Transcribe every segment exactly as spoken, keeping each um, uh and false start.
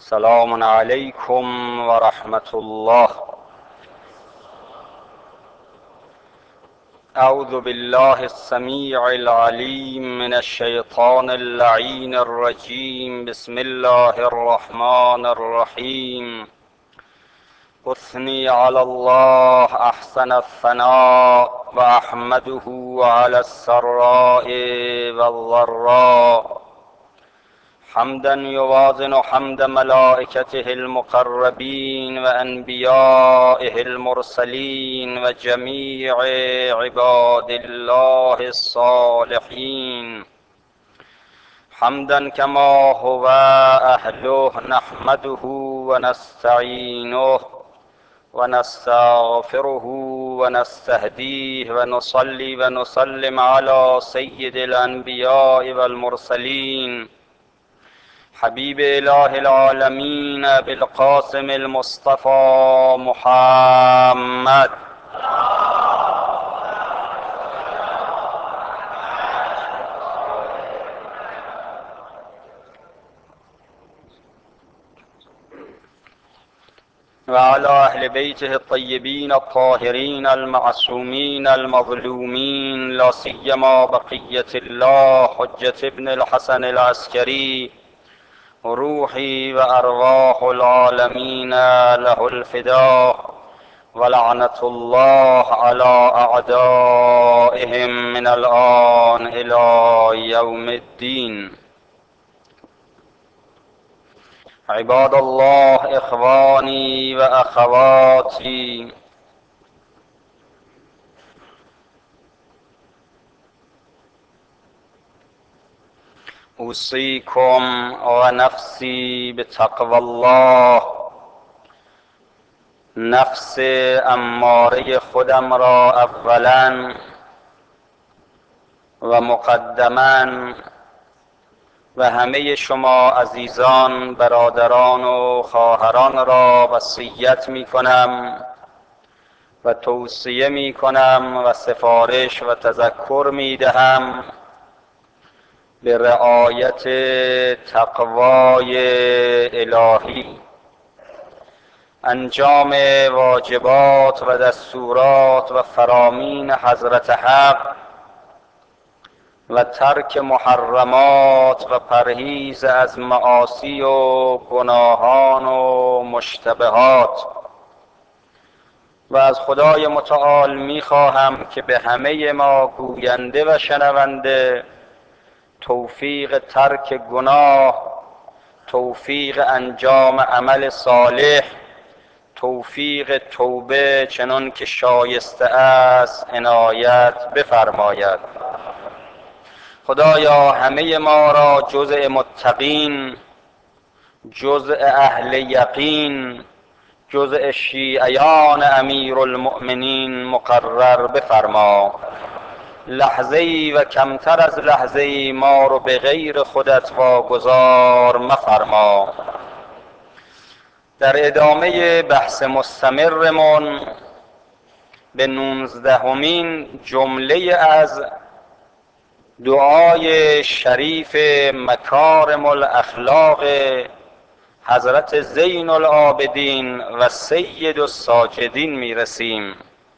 سلام علیکم و رحمت الله. اعوذ بالله السمیع العلیم من الشیطان اللعین الرجیم. بسم الله الرحمن الرحیم. اثنی علی الله احسن الثناء و احمده علی السراء والضراء حمدا یوازن حمد ملائکته المقربین و انبیائه المرسلین و جمیع عباد الله الصالحین، حمدا کما هو اهله نحمده و نستعینه و نستغفره و نستهدیه و نصلی و نسلم علی سید الانبیاء والمرسلین حبیب اله العالمین بالقاسم المصطفى محمد. و علی اهل بیته الطیبین الطاهرین المعصومین المظلومین، لا سیما بقیة الله حجة ابن الحسن العسکری روحی و ارواح العالمین له الفداء و لعنة الله علی اعدائهم من الآن الی یوم الدین. عباد الله، اخوانی و اخواتی، اوصیکم و نفسی بتقوی الله. نفس اماره خودم را اولا و مقدما و همه شما عزیزان، برادران و خواهران را وصیت می کنم و توصیه می کنم و سفارش و تذکر می دهم به رعایت تقوای الهی، انجام واجبات و دستورات و فرامین حضرت حق و ترک محرمات و پرهیز از معاصی و گناهان و مشتبهات. و از خدای متعال می خواهم که به همه ما گوینده و شنونده توفیق ترک گناه، توفیق انجام عمل صالح، توفیق توبه چنان که شایسته است عنایت بفرماید. خدایا همه ما را جزء متقین، جزء اهل یقین، جزء شیعیان امیر المؤمنین مقرر بفرما. لحظه ای و کمتر از لحظه ای ما رو به غیر خودت واگذار مفرما. در ادامه بحث مستمرمون به نوزدهمین جمله از دعای شریف مکارم الاخلاق حضرت زین العابدین و سید الساجدین می رسیم.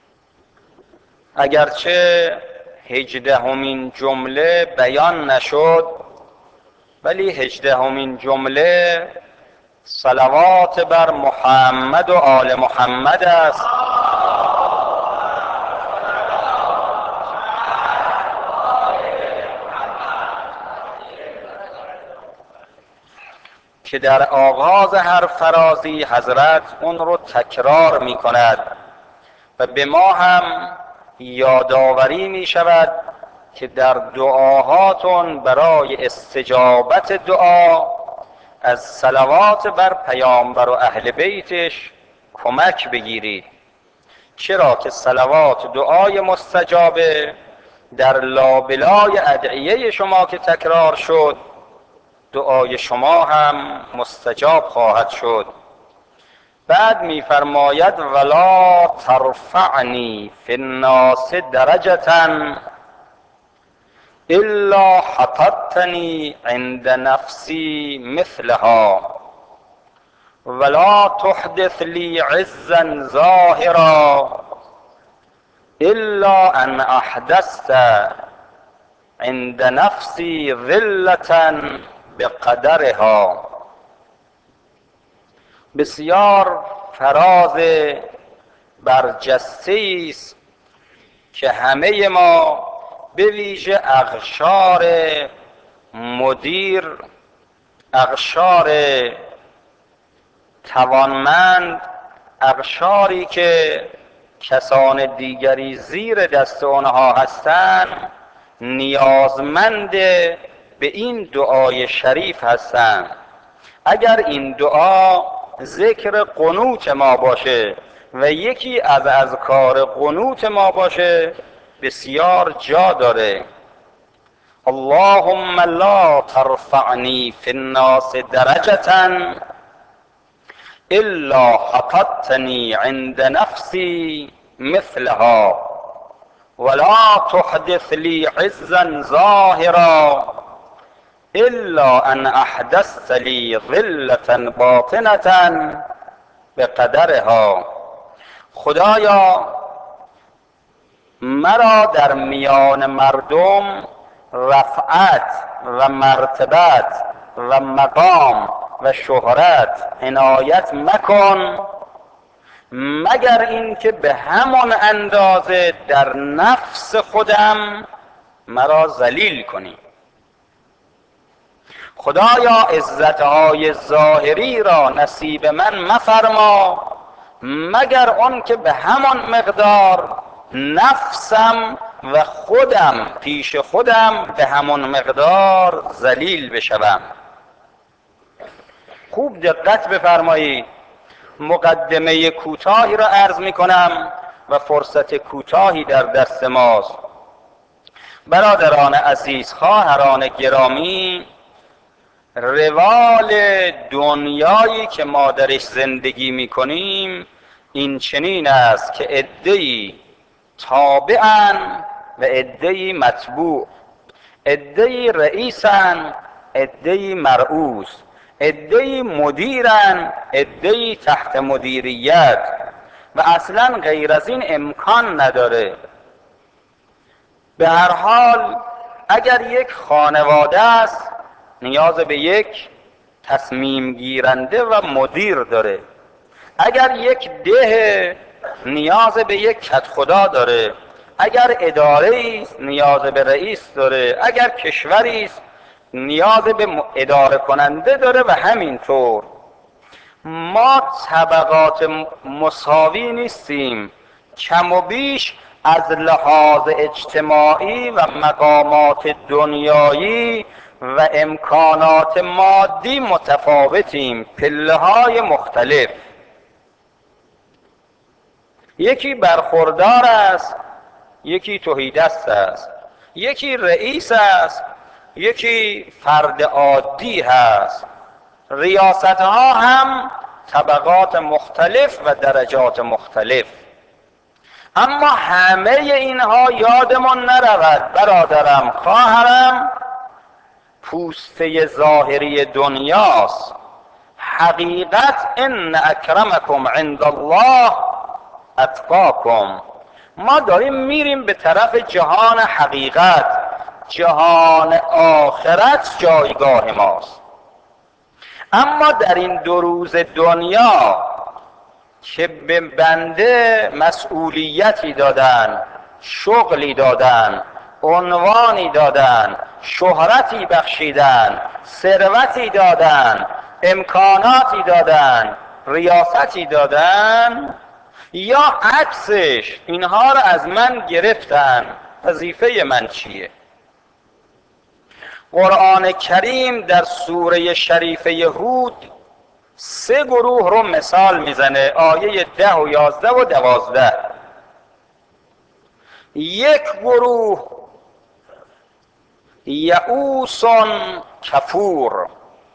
اگرچه هجدهمین جمله بیان نشد، ولی هجدهمین جمله صلوات بر محمد و آل محمد است که در آغاز هر فرازی حضرت اون رو تکرار می کند و به ما هم یادآوری می شود که در دعاهاتون برای استجابت دعا از صلوات بر پیامبر و اهل بیتش کمک بگیرید، چرا که صلوات دعای مستجابه. در لابلای ادعیه شما که تکرار شد، دعای شما هم مستجاب خواهد شد. بعد میفرماید ولا ترفعنی فی الناس درجة الا حطتنی عند نفسی مثلها. ولا تحدث لی عزا ظاهرا الا ان احدثت عند نفسی ذلة بقدرها. بسیار فراز برجسته است که همه ما به ویژه اقشار مدیر، اقشار توانمند، اقشاری که کسان دیگری زیر دست آنها هستند، نیازمند به این دعای شریف هستند. اگر این دعا ذکر قنوت ما باشه و یکی از اذکار قنوت ما باشه، بسیار جا داره. اللهم لا ترفعنی فی الناس درجة الا حطتنی عند نفسی مثلها ولا تحدث لی عزا ظاهرا الا ان احدثت لی ذلة باطنة بقدرها. خدایا مرا در میان مردم رفعت و مرتبت و مقام و شهرت عنایت مکن مگر اینکه به همان اندازه در نفس خودم مرا ذلیل کنی. خدایا عزتهای ظاهری را نصیب من مفرما مگر آن که به همان مقدار نفسم و خودم پیش خودم به همان مقدار ذلیل بشوم. خوب دقت بفرمایید. مقدمه کوتاهی را عرض می کنم و فرصت کوتاهی در دست ماست. برادران عزیز، خواهران گرامی، روال دنیایی که ما درش زندگی می کنیم این چنین است که عده‌ای تابعن و عده‌ای متبوع، عده‌ای رئیسن، عده‌ای مرئوس، عده‌ای مدیرن، عده‌ای تحت مدیریت و اصلا غیر از این امکان نداره. به هر حال اگر یک خانواده است نیاز به یک تصمیم گیرنده و مدیر داره. اگر یک ده نیاز به یک کدخدا داره. اگر اداره است نیاز به رئیس داره. اگر کشوری است نیاز به اداره کننده داره و همینطور. ما طبقات مساوی نیستیم. کم و بیش از لحاظ اجتماعی و مقامات دنیایی و امکانات مادی متفاوتیم، پله های مختلف. یکی برخوردار است، یکی تهیدست است، یکی رئیس است، یکی فرد عادی هست. ریاست ها هم طبقات مختلف و درجات مختلف. اما همه اینها یادمون نرود برادرم، خواهرم، پوسته ظاهری دنیاست. حقیقت ان اکرمکم عند الله اتقاکم. ما داریم میریم به طرف جهان حقیقت. جهان آخرت جایگاه ماست. اما در این دو روز دنیا که به بنده مسئولیتی دادن، شغلی دادن، عنوانی دادن، شهرتی بخشیدن، ثروتی دادن، امکاناتی دادن، ریاستی دادن، یا عکسش اینها را از من گرفتن، وظیفه من چیه؟ قرآن کریم در سوره شریفه هود سه گروه رو مثال میزنه، آیه ده و یازده و دوازده. یک گروه یئوس کفور،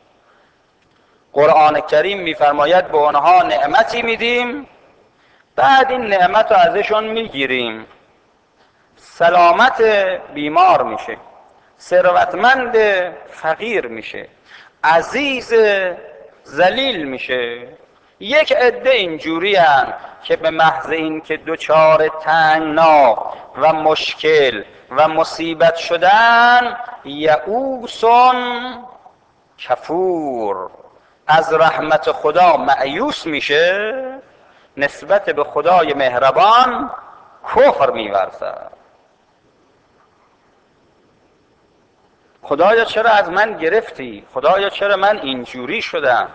قرآن کریم میفرماید به آنها نعمتی میدیم، بعد این نعمت رو ازشون میگیریم، سلامت بیمار میشه، ثروتمند فقیر میشه، عزیز ذلیل میشه. یک عده اینجوری هن که به محض این که دچار تنگنا و مشکل و مصیبت شدن، یئوسون کفور، از رحمت خدا مأیوس میشه، نسبت به خدای مهربان کفر میورزد. خدایا چرا از من گرفتی؟ خدایا چرا من اینجوری شدم؟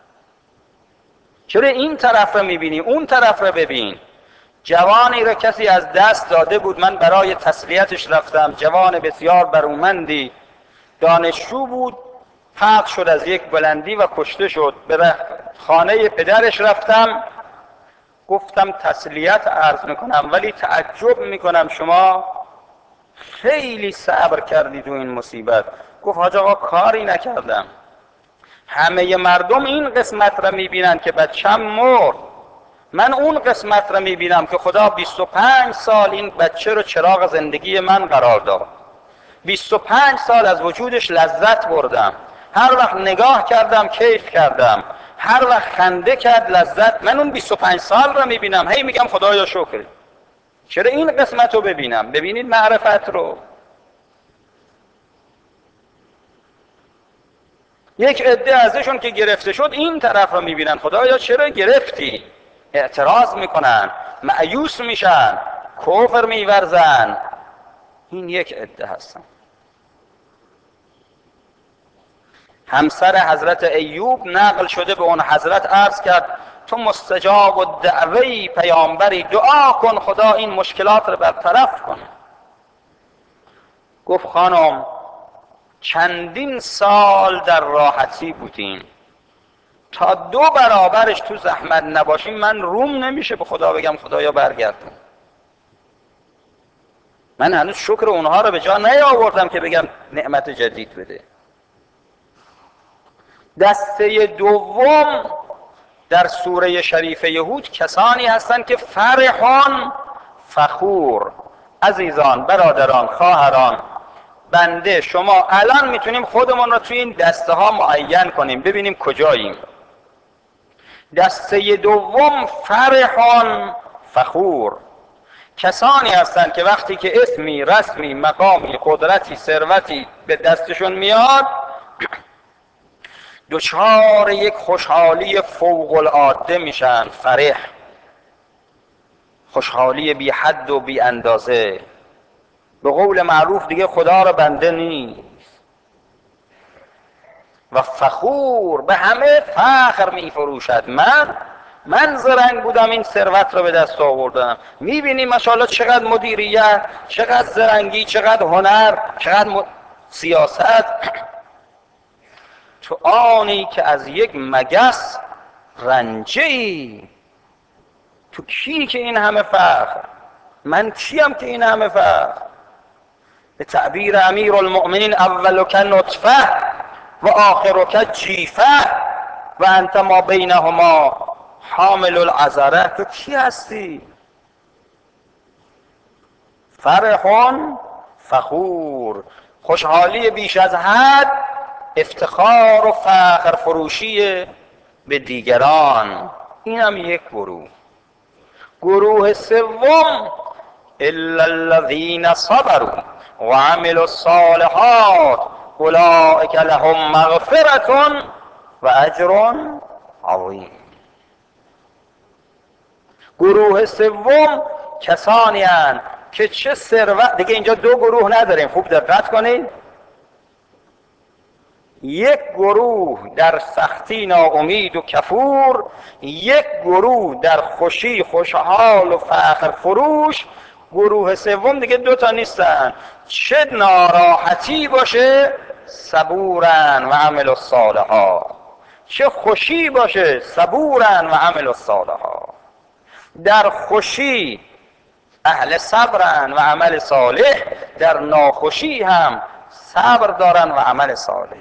چرا این طرف رو میبینی؟ اون طرف رو ببین. جوانی رو کسی از دست داده بود، من برای تسلیتش رفتم. جوان بسیار برومندی، دانشجو بود، پرت شد از یک بلندی و کشته شد. به خانه پدرش رفتم، گفتم تسلیت عرض میکنم ولی تعجب میکنم شما خیلی صبر کردید و این مصیبت. گفت حاج آقا کاری نکردم، همه مردم این قسمت را میبینن که بچم مرد، من اون قسمت را میبینم که خدا بیست و پنج سال این بچه رو چراغ زندگی من قرار داد، بیست و پنج سال از وجودش لذت بردم، هر وقت نگاه کردم کیف کردم، هر وقت خنده کرد لذت. من اون بیست و پنج سال را میبینم، هی میگم خدایا شکر. چرا این قسمت رو ببینم؟ ببینید معرفت رو. یک عده ازشون که گرفته شد این طرف رو میبینن، خدایا چرا گرفتی؟ اعتراض میکنن، مأیوس میشن، کفر میورزن. این یک عده هستن. همسر حضرت ایوب نقل شده به اون حضرت عرض کرد تو مستجاب و دعوی پیامبری، دعا کن خدا این مشکلات رو برطرف کن. گفت خانم چندین سال در راحتی بودیم، تا دو برابرش تو زحمت نباشیم من روم نمیشه به خدا بگم خدایا برگردم. من هنوز شکر اونها رو به جا نیاوردم که بگم نعمت جدید بده. دسته دوم در سوره شریف یهود کسانی هستند که فرحان فخور. عزیزان، برادران، خواهران، بنده شما الان میتونیم خودمون رو توی این دسته ها معین کنیم ببینیم کجاییم. دسته دوم فرحان فخور، کسانی هستند که وقتی که اسمی، رسمی، مقامی، قدرتی، ثروتی به دستشون میاد دچار یک خوشحالی فوق العاده میشن. فرح، خوشحالی بی حد و بی اندازه. به قول معروف دیگه خدا را بنده نیست. و فخور، به همه فخر می فروشد. من من زرنگ بودم این ثروت را به دست آوردم. میبینی ماشاءالله چقدر مدیریت، چقدر زرنگی، چقدر هنر، چقدر م... سیاست. تو آنی که از یک مگس رنجه‌ای، تو کی که این همه فخر؟ من کیم که این همه فخر؟ به تعبیر امیر المؤمنین اولک نطفه و آخرک جیفه و انت ما بینهما حامل العذره. تو کی هستی؟ فرحون فخور، خوشحالی بیش از حد، افتخار و فخر فروشی به دیگران. این هم یک گروه. گروه سوم الا الذین صبروا و عملوا الصالحات اولئک لهم مغفرة و اجر عظیم. گروه سوم کسانی هستند که چه ثروت، دیگه اینجا دو گروه نداریم، خوب دقت کنید. یک گروه در سختی ناامید و کفور، یک گروه در خوشی خوشحال و فخر فروش. گروه سوم دیگه دوتا نیستن، چه ناراحتی باشه صبورن و عمل الصالحات، چه خوشی باشه صبورن و عمل الصالحات. در خوشی اهل صبرن و عمل صالح، در ناخوشی هم صبر دارن و عمل صالح.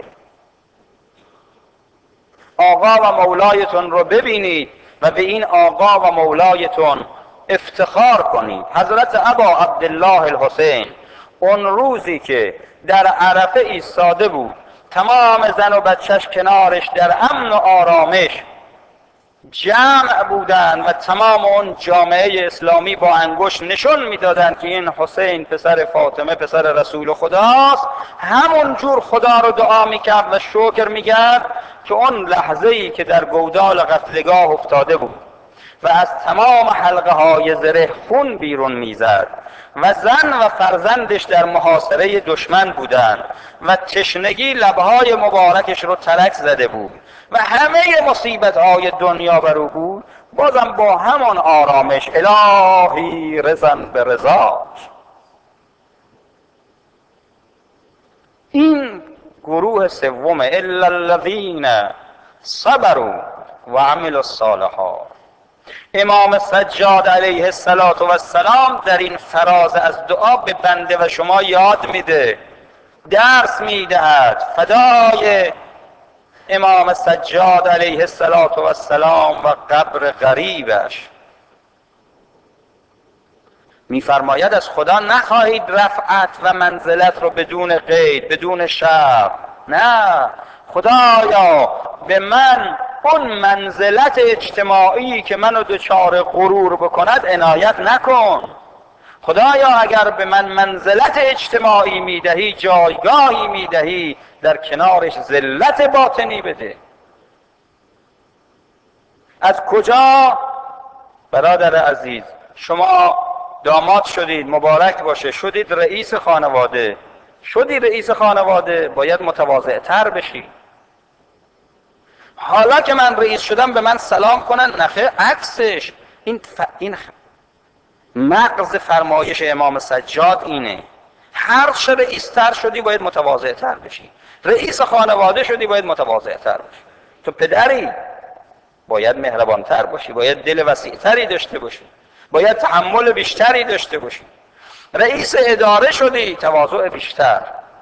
آقا و مولایتون رو ببینید و به این آقا و مولایتون افتخار کنید. حضرت ابا عبدالله الحسین اون روزی که در عرفه ایستاده بود تمام زن و بچهش کنارش در امن و آرامش جمع بودند و تمام اون جامعه اسلامی با انگشت نشون میدادند که این حسین پسر فاطمه پسر رسول خداست. همون جور خدا رو دعا میکرد و شکر میکرد که اون لحظه ای که در گودال قتلگاه افتاده بود و از تمام حلقه های زره خون بیرون میزد و زن و فرزندش در محاصره دشمن بودند و تشنگی لبهای مبارکش رو ترک زده بود و همه مصیبت های دنیا بر او بود، بازم با همان آرامش الهی رزن به رضاش. این گروه سوم الا الذین صبروا و عملوا الصالحات. امام سجاد علیه السلام در این فراز از دعا به بنده و شما یاد میده، درس میدهد. فدای امام سجاد علیه السلام و قبر غریبش. میفرماید از خدا نخواهید رفعت و منزلت رو بدون قید، بدون شرط. نه، خدایا به من اون منزلت اجتماعی که منو دچار غرور بکند عنایت نکن. خدایا اگر به من منزلت اجتماعی میدهی، جایگاهی میدهی، در کنارش ذلت باطنی بده. از کجا؟ برادر عزیز، شما داماد شدید، مبارک باشه، شدید رئیس خانواده. شدی رئیس خانواده باید متواضع تر بشی. حالا که من رئیس شدم به من سلام کنن؟ نخیر، عکسش. این ف... این مغز فرمایش امام سجاد اینه. هر چه رئیس تر شدی باید متواضع تر بشی. رئیس خانواده شدی باید متواضع تر بشی. تو پدری باید مهربان تر باشی، باید دل وسیع تری داشته باشی، باید تحمل بیشتری داشته باشی. رئیس اداره شدی، تواضع بیشتر.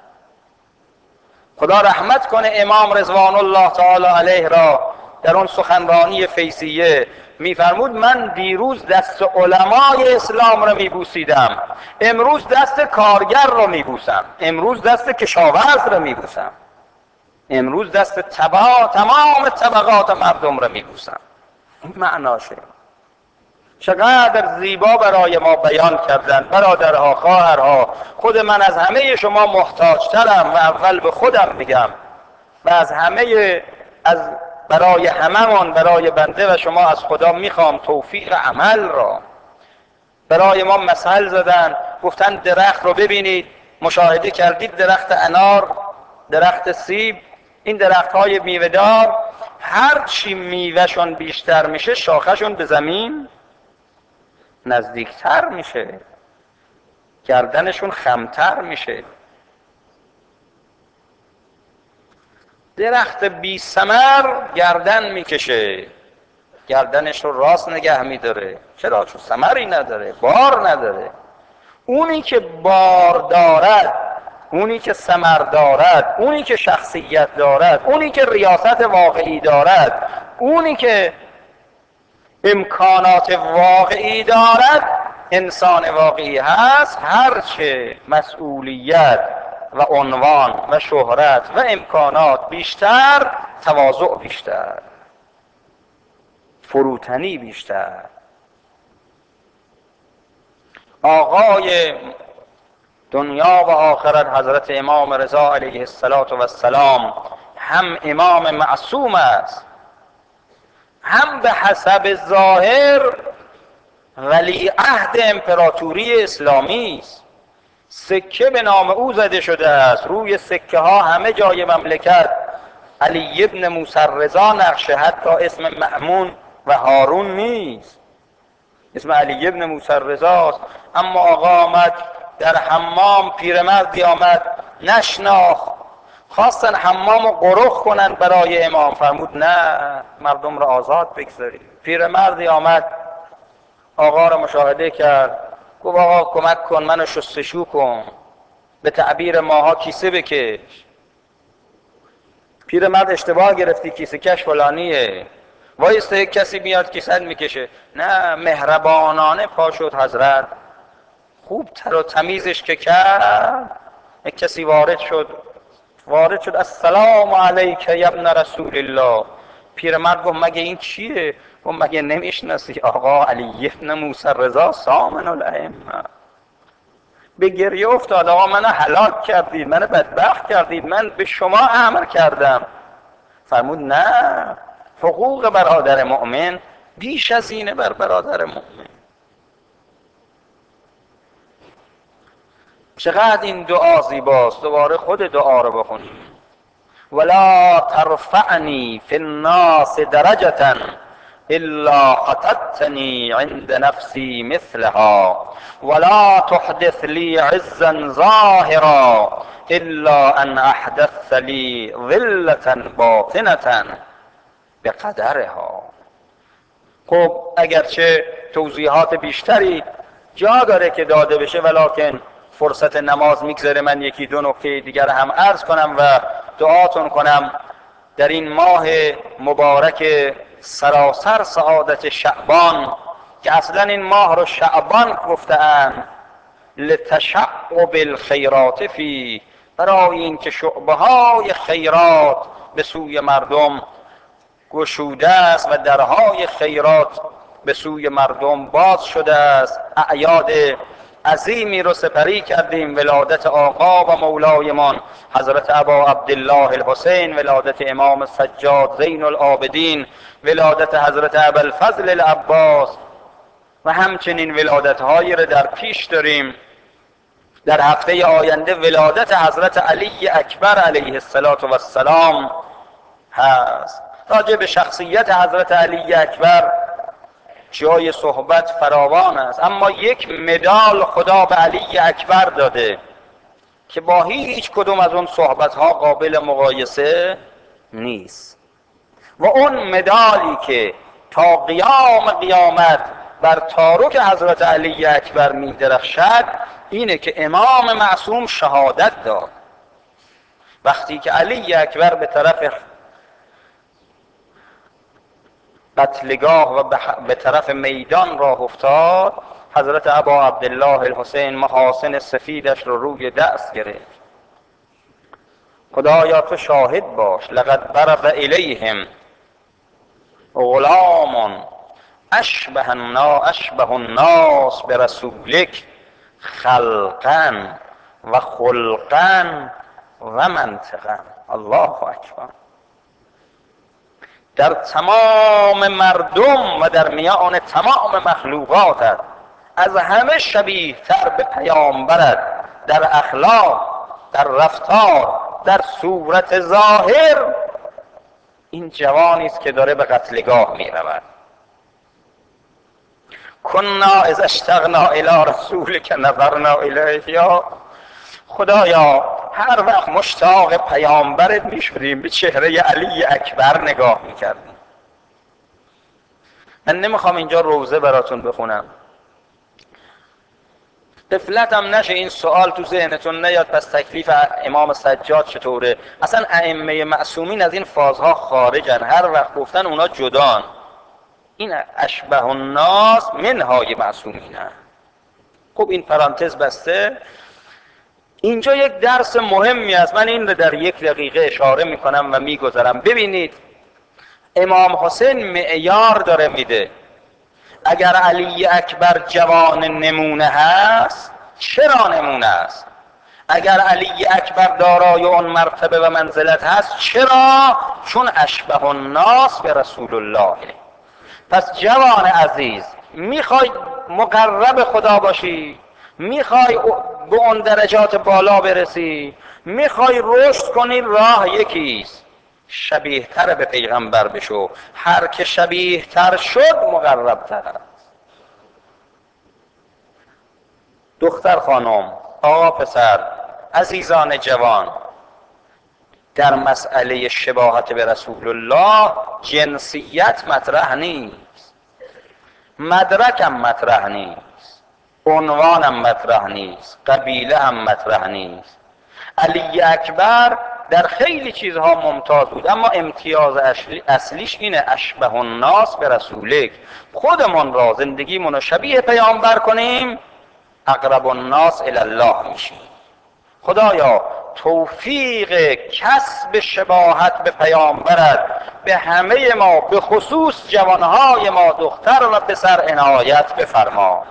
خدا رحمت کنه امام رضوان الله تعالی علیه را در اون سخنرانی فیضیه میفرمود من دیروز دست علمای اسلام را میبوسیدم، امروز دست کارگر را میبوسم، امروز دست کشاورز را میبوسم، امروز دست تبا تمام طبقات مردم را میبوسم. این معناشه. چقدر زیبا برای ما بیان کردن برادرها، خواهرها. خود من از همه شما محتاجترم و اول به خودم میگم و از همه از برای هممون، برای بنده و شما از خدا میخوام توفیق عمل را. برای ما مثل زدن، گفتن درخت رو ببینید، مشاهده کردید درخت انار، درخت سیب، این درخت های میوه‌دار هر چی میوهشون بیشتر میشه شاخهشون به زمین نزدیکتر میشه، گردنشون خمتر میشه. درخت بی ثمر گردن میکشه، گردنش رو راست نگه میداره. چرا؟ چون ثمری نداره، بار نداره. اونی که بار دارد، اونی که ثمر دارد، اونی که شخصیت دارد، اونی که ریاست واقعی دارد، اونی که امکانات واقعی دارد، انسان واقعی هست، هرچه مسئولیت و عنوان و شهرت و امکانات بیشتر، تواضع بیشتر، فروتنی بیشتر. آقای دنیا و آخرت حضرت امام رضا علیه السلام هم امام معصوم است، هم به حسب ظاهر ولی عهد امپراتوری اسلامی است. سکه به نام او زده شده است، روی سکه ها همه جای مملکت علی ابن موسی رضا نقشه، حتی اسم مأمون و هارون نیست، اسم علی ابن موسی رضا. اما آقا آمد در حمام، پیرمردی آمد نشناخت، خواستن حمام رو قرخ کنن برای امام، فرمود نه، مردم رو آزاد بگذارید. پیرمردی آمد آقا رو مشاهده کرد، گفت آقا کمک کن، منو شستشو کن، به تعبیر ماها کیسه بکش. پیرمرد اشتباه گرفتی، کیسه کش فلانیه، وایسته یک کسی بیاد کیسه میکشه. نه، مهربانانه پا شد حضرت، خوب تر و تمیزش که کرد، یک کسی وارد شد وارد شد السلام علیک یا ابن رسول الله. پیرمرد گفت مگه این چیه؟ گفت مگه نمیشناسی آقا علی ابن موسی رضا سامن الائمه؟ به گریه افتاد. آقا منو هلاک کردید، منو بدبخت کردید، من به شما امر کردم. فرمود نه، حقوق برادر مؤمن بیش از اینه بر برادر مؤمن. چقدر این دعا زیباست. دوباره خود دعا رو بخونید. ولا ترفعنی فی الناس درجة الا خطبتنی عند نفسی مثلها ولا تحدث لی عزا ظاهرا الا ان احدثت لی ذلة باطنة بقدرها. خب اگرچه توضیحات بیشتری جا داره که داده بشه، ولکن فرصت نماز میگذره من یکی دو نکته دیگر هم عرض کنم و دعاتون کنم در این ماه مبارک سراسر سعادت شعبان، که اصلا این ماه رو شعبان گفته‌اند لتشعب الخیرات فی، برای اینکه شعبه های خیرات به سوی مردم گشوده است و درهای خیرات به سوی مردم باز شده است. اعیاد عظیمی رو سپری کردیم، ولادت آقا و مولایمان حضرت ابا عبدالله الحسین، ولادت امام سجاد زین العابدین، ولادت حضرت ابوالفضل العباس و همچنین ولادت هایی رو در پیش داریم. در هفته آینده ولادت حضرت علی اکبر علیه السلام هست. راجع به شخصیت حضرت علی اکبر جای صحبت فراوان است، اما یک مدال خدا به علی اکبر داده که با هیچ کدوم از اون صحبت ها قابل مقایسه نیست، و اون مدالی که تا قیام قیامت بر تارک حضرت علی اکبر می درخشد اینه که امام معصوم شهادت داد. وقتی که علی اکبر به طرف قتلگاه و به طرف میدان راه افتاد، حضرت ابا عبدالله الحسین محاسن سفیدش رو روی دست گرفت. خدایا تو شاهد باش، لقد برز الیهم غلام اشبه الناس اشبه الناس برسولک خلقا و خلقا و منطقا. الله اکبر. در تمام مردم و در میان تمام مخلوقاتت از همه شبیه تر به پیامبرت در اخلاق، در رفتار، در صورت ظاهر این جوانی است که داره به قتلگاه می رود. کنا اذا اشتقنا الی رسولک نظرنا الیه. یا خدایا هر وقت مشتاق پیامبرت می شدیم به چهره علی اکبر نگاه می کردیم. من نمیخوام اینجا روزه براتون بخونم، غفلت هم نشه این سوال تو ذهنتون نیاد پس تکلیف امام سجاد چطوره. اصلا ائمه معصومین از این فازها خارجن، هر وقت گفتن اونا جدان. این اشبه الناس منهای معصومین. خب این پرانتز بسته. اینجا یک درس مهمی است، من این رو در یک دقیقه اشاره میکنم و میگذرم. ببینید امام حسین معیار داره میده. اگر علی اکبر جوان نمونه هست، چرا نمونه است؟ اگر علی اکبر دارای اون مرتبه و منزلت هست، چرا؟ چون اشبه الناس به رسول الله. پس جوان عزیز، میخوای مقرب خدا باشی، میخوای به اون درجات بالا برسی، میخوای رشد کنی، راه یکیست، شبیه تر به پیغمبر بشو. هر که شبیه تر شد مقرب تر است. دختر خانم، آقا پسر، عزیزان جوان، در مسئله شباهت به رسول الله جنسیت مطرح نیست، مدرکم مطرح نیست، عنوانم مطرح نیست، قبیله هم مطرح نیست. علی اکبر در خیلی چیزها ممتاز بود، اما امتیاز اصلیش اینه اشبه الناس به رسولک. خودمون را زندگیمون رو شبیه پیامبر کنیم، اقرب الناس الی الله میشیم. خدایا توفیق کسب شباهت به پیامبرت به همه ما به خصوص جوانهای ما دختر و پسر عنایت بفرما.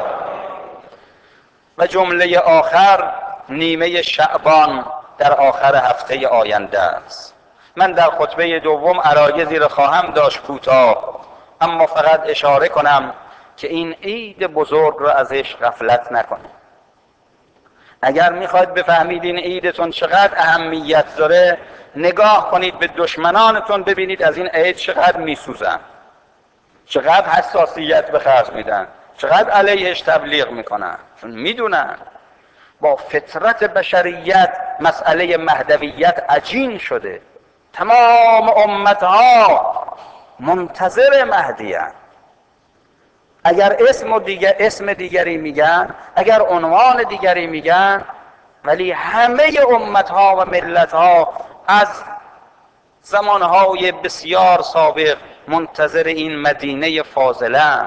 و جمله آخر نیمه شعبان در آخر هفته آینده است. من در خطبه دوم عرایضی را خواهم داشت کوتاه، اما فقط اشاره کنم که این عید بزرگ را ازش غفلت نکنید. اگر میخواید بفهمید این عیدتون چقدر اهمیت داره، نگاه کنید به دشمنانتون، ببینید از این عید چقدر میسوزن، چقدر حساسیت به خرج میدن، چقدر علیهش تبلیغ میکنن، چون میدونن با فطرت بشریت مسئله مهدویت عجین شده. تمام امتها منتظر مهدی هستند. اگر اسم دیگر اسم دیگری میگن، اگر عنوان دیگری میگن، ولی همه امتها و ملتها از زمانهای بسیار سابق منتظر این مدینه فاضله،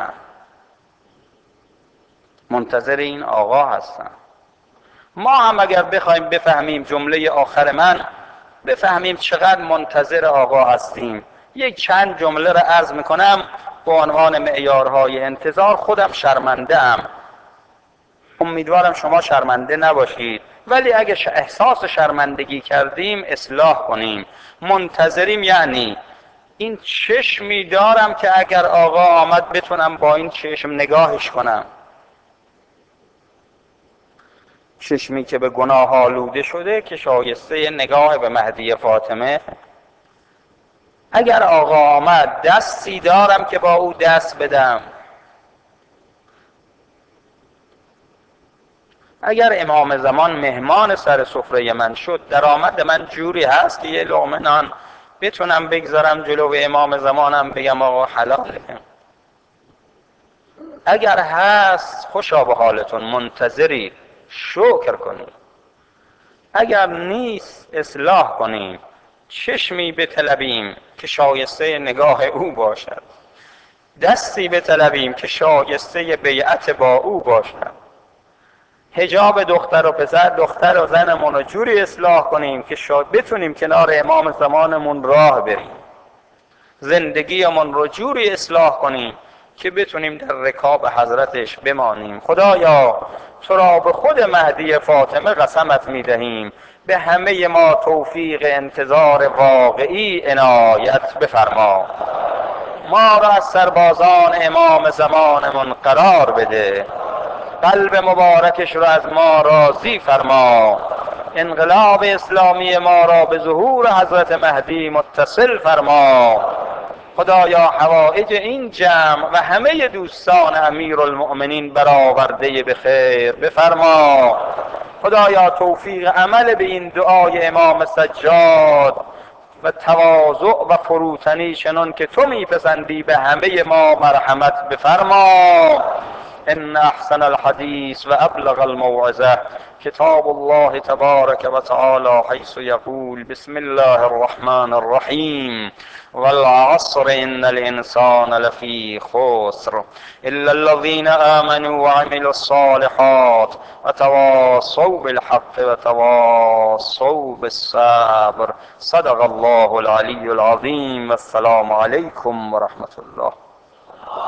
منتظر این آقا هستن. ما هم اگر بخوایم بفهمیم جمله آخر من، بفهمیم چقدر منتظر آقا هستیم، یک چند جمله را عرض میکنم با عنوان معیارهای انتظار. خودم شرمنده ام، امیدوارم شما شرمنده نباشید، ولی اگه احساس شرمندگی کردیم اصلاح کنیم. منتظریم یعنی این چشمی دارم که اگر آقا آمد بتونم با این چشم نگاهش کنم، چشمی که به گناه آلوده شده که شایسته نگاه به مهدی فاطمه. اگر آقا آمد دستی دارم که با او دست بدم. اگر امام زمان مهمان سر سفره من شد، درآمد من جوری هست که یه لقمه نان بتونم بگذارم جلو امام زمانم بگم آقا حلاله. اگر هست خوشا به حالتون، منتظرید، شکر کنید. اگر نیست اصلاح کنیم، چشمی بطلبیم که شایسته نگاه او باشد، دستی بطلبیم که شایسته بیعت با او باشد، حجاب دختر و پسر، دختر و زنمون رو جوری اصلاح کنیم که شاید بتونیم کنار امام زمانمون راه بریم، زندگیمون رو جوری اصلاح کنیم که بتونیم در رکاب حضرتش بمانیم. خدایا تو را به خود مهدی فاطمه قسمت میدهیم، به همه ما توفیق انتظار واقعی عنایت بفرما. ما را از سربازان امام زمانمون قرار بده، قلب مبارکش را از ما راضی فرما، انقلاب اسلامی ما را به ظهور حضرت مهدی متصل فرما. خدایا حوائج این جمع و همه دوستان امیرالمؤمنین برآورده به خیر بفرما. خدایا توفیق عمل به این دعای امام سجاد و تواضع و فروتنی چنان که تو میپسندی به همه ما مرحمت بفرما. ان احسن الحديث وابلغ الموعظه كتاب الله تبارك وتعالى حيث يقول بسم الله الرحمن الرحيم والعصر ان الانسان لفي خسر الا الذين امنوا وعملوا الصالحات وتواصوا بالحق وتواصوا بالصبر. صدق الله العلي العظيم. والسلام عليكم ورحمة الله.